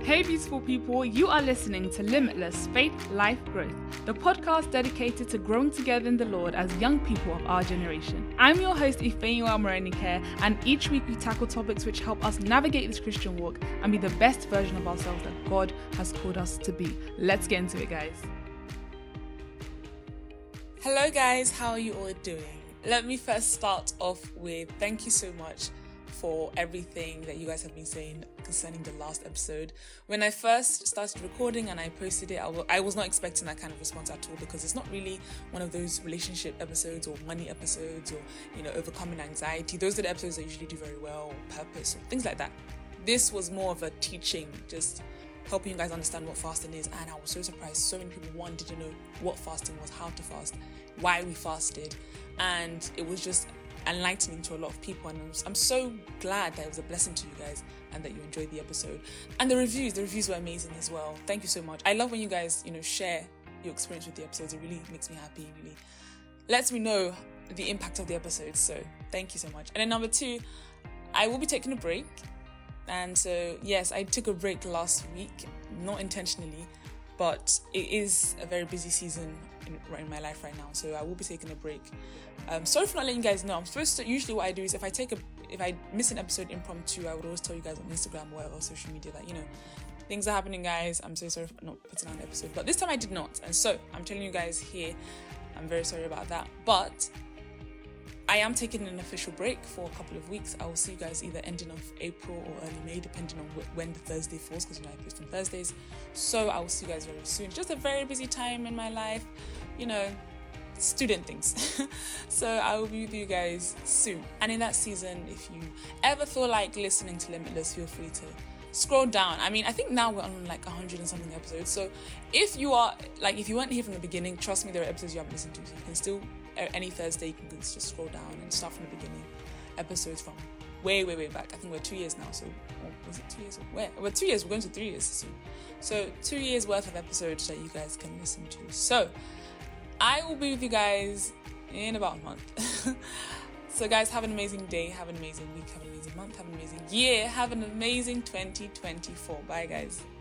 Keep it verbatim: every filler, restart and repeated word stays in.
Hey beautiful people, you are listening to Limitless Faith Life Growth, the podcast dedicated to growing together in the Lord as young people of our generation. I'm your host Ifeanyiwa Morenike, and each week we tackle topics which help us navigate this Christian walk and be the best version of ourselves that God has called us to be. Let's get into it, guys. Hello guys, how are you all doing? Let me first start off with thank you so much for everything that you guys have been saying concerning the last episode. When I first started recording and I posted it, I, w- I was not expecting that kind of response at all, because it's not really one of those relationship episodes or money episodes or, you know, overcoming anxiety. Those are the episodes that usually do very well, or purpose, or things like that. This was more of a teaching, just helping you guys understand what fasting is. And I was so surprised. So many people, one, didn't know what fasting was, how to fast, why we fasted. And it was just enlightening to a lot of people, and I'm, I'm so glad that it was a blessing to you guys and that you enjoyed the episode. And the reviews the reviews were amazing as well. Thank you so much. I love when you guys, you know, share your experience with the episodes. It really makes me happy. It really lets me know the impact of the episodes, so thank you so much. And then number two, I will be taking a break. And so yes, I took a break last week, not intentionally, but it is a very busy season in, in my life right now, so I will be taking a break. Um, sorry for not letting you guys know. I'm supposed to, usually what I do is if I take a, if I miss an episode impromptu, I would always tell you guys on Instagram or whatever social media that, you know, things are happening, guys. I'm so sorry for not putting out an episode, but this time I did not. And so I'm telling you guys here, I'm very sorry about that. But I am taking an official break for a couple of weeks. I will see you guys either ending of April or early May, depending on wh- when the Thursday falls, because you know I post on Thursdays. So I will see you guys very soon. Just a very busy time in my life, you know, student things. So I will be with you guys soon. And in that season, if you ever feel like listening to Limitless, feel free to scroll down. I mean, I think now we're on like a hundred and something episodes. So if you are like, if you weren't here from the beginning, trust me, there are episodes you haven't listened to. So you can still, any Thursday, you can just scroll down and start from the beginning. Episodes from way, way, way back. I think we're two years now. So or was it two years? Or where? We're two years. We're going to three years soon. So two years worth of episodes that you guys can listen to. So I will be with you guys in about a month. So guys, have an amazing day, have an amazing week, have an amazing month, have an amazing year, have an amazing twenty twenty-four. Bye guys.